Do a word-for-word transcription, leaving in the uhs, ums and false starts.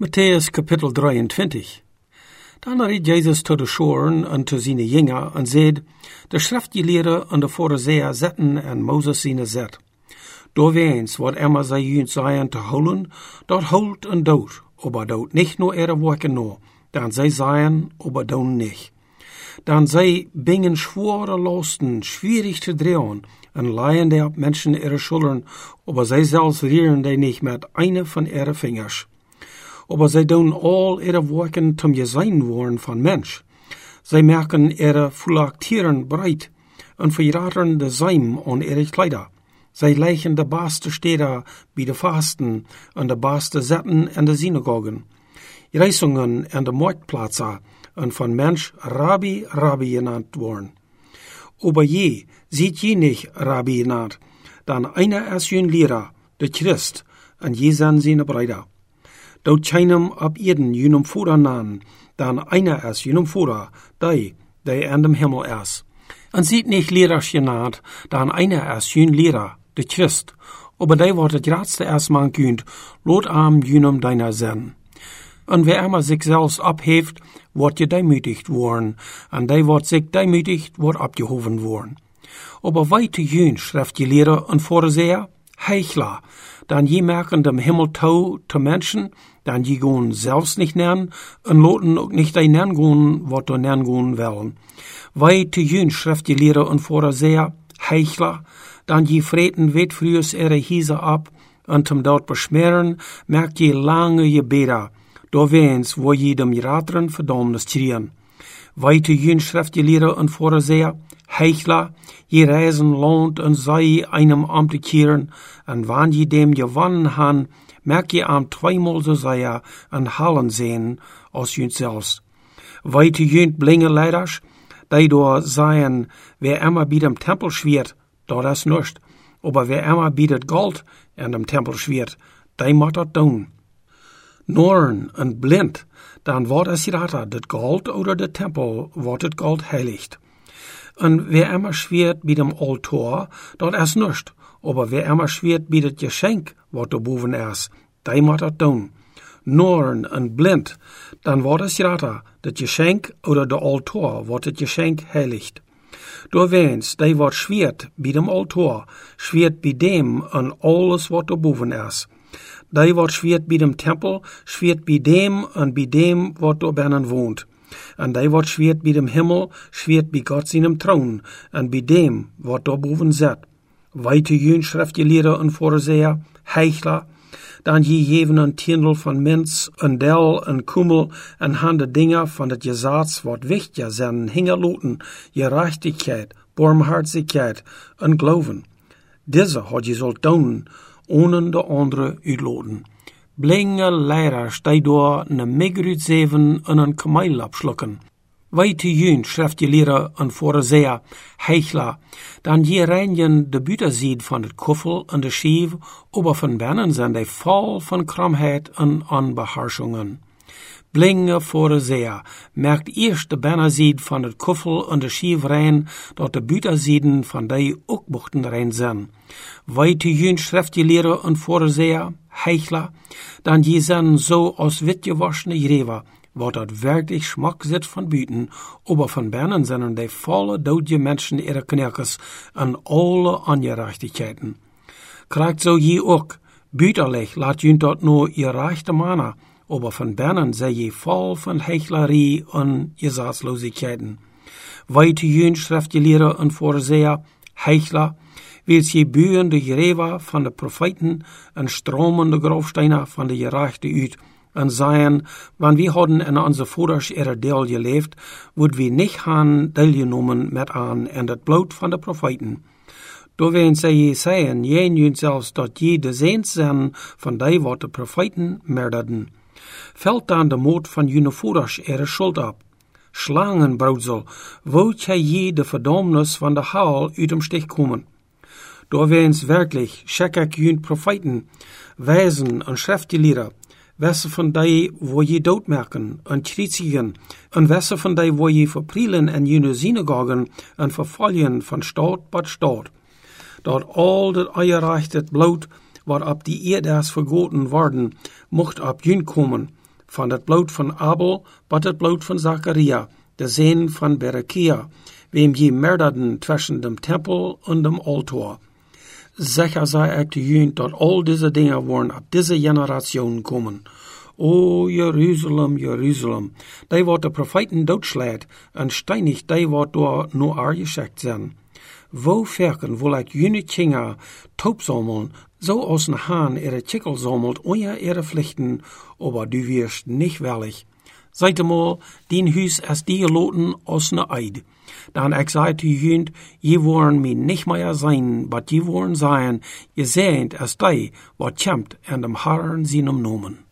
Matthäus Kapitel drieëntwintig. Dan riet Jezus tot de schoren en tot zijn jünger en zeid, de schriftgeleerden en de Farizeeën zetten en Moses zijn zet. Doorweens wat immer zij junt zeien te houden, dat holt en dood, aber dood nicht nur ihre Werke no, dan zij zeien, aber doen nicht. Dan zij bingen schwere Lasten, schwierig te drehen, en leien die op mensen ihre Schultern, aber zij zelfs rieren die nicht met eine von ihre Fingers. Aber zij doen all ihre Werken zum Gesehen worden von Mensch. Zij merken ihre Phylaktieren breit und verraten de Seim an ihre Kleider. Zij leichen de beste Städte bij de Fasten und de beste Zetten in de Synagogen. Reisungen en de Marktplätze und von Mensch Rabbi, Rabbi genannt worden. Aber je, sieht je nicht Rabbi genannt, dann einer ist jün Lehrer, der Christ, und je sind seine Brüder. Dort keinem ab jeden jünum Fuder nahen, dann einer ist jünum Fuder, der, der an dem Himmel ist. Und sieht nicht Lehrer genannt, dann einer ist jün Lehrer, der Christ, aber der wird das gradste erstmal günd, lot am jünum deiner Sen. Und wer immer sich selbst abhebt, wird gedemütigt worden, und der wird sich demütigt, wird abgehoben worden. Aber weite jün, Schriftgelehrte und Pharisäer, Heuchler, dann je merken dem Himmel tau zu Menschen, dann je gehen selbst nicht nennen, und loten auch nicht ein nennen gehen, was du nennen gehen wollen. Weite jün, Schriftgelehrte und Pharisäer, Heuchler, dann je freten weit frühs ihre Hiese ab, und zum dort beschmeren, merkt je lange Gebete, doorweens wo je dem rateren Verdammnis kriegen. Weite jün, Schriftgelehrte und Pharisäer, Heuchler, je reisen Land und sei einem Amte kehren, und wann je dem gewonnen han, merk je am zweimal so sehr und hallen sehen, als jünt selbst. Weite jünt blinge Leiders, die do seien, wer immer bei dem Tempel schwert, dort ist nicht, aber wer immer bietet Gold in dem Tempel schwert, die macht das tun. Norn und blind, dann wird es rater, das Gold oder der Tempel wird das Gold heiligt. Und wer immer schwert bei dem Altar, dort ist nicht. Aber wer immer schwert bei dem Geschenk, was da boven ist, der muss das tun. Norn und blind, dann wird es rater, das Geschenk oder der Altar wird das Geschenk heiligt. Doorweens, der wird schwert bei dem Altar, schwert bei dem und alles, was da boven ist. Der wird schwert bei dem Tempel, schwert bei dem und bei dem, was da binnen wohnt. Und der wird schwert bei dem Himmel, schwert bei Gott seinem Thron, und bei dem, was da boven sitzt. Weite jün, Schriftgelehrte und Pharisäer, Heuchler, dann je jeven ein Tindel von Minz, und Dell, und Kummel, und hande Dinger von das Gesetz, wat wichtiger sind, Hingerloten, Gerechtigkeit, Barmherzigkeit und Glauben. Diese hat je sollt tun, ohne de andere uitloten. Blinge Lehrer stei door ne Migrut zeven en een Kameel abschlucken. Weite jün, Schriftgelehrte und Pharisäer, Heuchler, dann je reinigen de Bütersied von de Kuffel und de Schief, aber von binnen sind die voll von Krankheit und Unbeherrschungen. Blinge Pharisäer, merkt erst de Bennersied von de Kuffel und de Schief rein, dort de Bütersieden von de Uckbuchten rein sind. Weite jün, Schriftgelehrte und Pharisäer, Heuchler, dann je sind so aus wittgewaschene Gräber, wo dat wirklich Schmack sit von Büten, aber von binnen sind die volle doodje Menschen ihre Knirkes an alle Ungerechtigkeiten. Kriegt so je auch, büterlich lat jünt dort nur ihr rechte Mana, aber von binnen sei je voll von Heuchlerie und Gesetzlosigkeiten. Weite jün, Schriftgelehrte und Pharisäer, Heuchler, wils je bühen de Gräber von de Propheten und stromen de Grabsteine von de Gerechte üt, und seien, wann wir hadden in unser Voders ihre Deel gelebt, wud wir nicht han Deel genommen mit an in dat Blut von de Propheten. Doorweens sei je seien, jen jünt selbst, dat je de Seens sind von die, wat de Propheten mörderten. Fällt dann de Mord von jüne Voders ihre Schuld ab. Schlangenbrautsel, wollt ja je de Verdammnis von der Hall uit dem Stich kommen. Doorweens wirklich, scheckig jünt Propheten, Weisen und Schriftgelehrte, wesse von die, wo je doodmerken en kritigen, en wesse van die, wo je verprielen en jene synagogen en vervolgen van staat tot staat. Dat al dat eierreichtet bloot, wat op die eerder vergoten worden, mocht op jün kommen, van het bloed van Abel, wat het bloed van Zacharia, de zoon van Berekia, wem je merderden tussen dem Tempel en dem Altor. Zeker zei ik te jullie dat al deze dingen worden op deze generatie komen. O Jeruzalem, Jeruzalem, die wordt de profeten doodslaat en steinig die wordt door no aangeschikt zijn. Wo verken wil ik jullie kinderen taubsammeln, zoals een haan ihre Chickel sammelt, ohne ihre Pflichten, aber du wirst nicht wellig. Seid mal, dien Hus as die geloten aus ne Eid. Dan ik zei te jullie, je worden mij nicht mehr sein, but je worden sein, je seht as die, wat kämpft en dem Herrn seinem Nomen.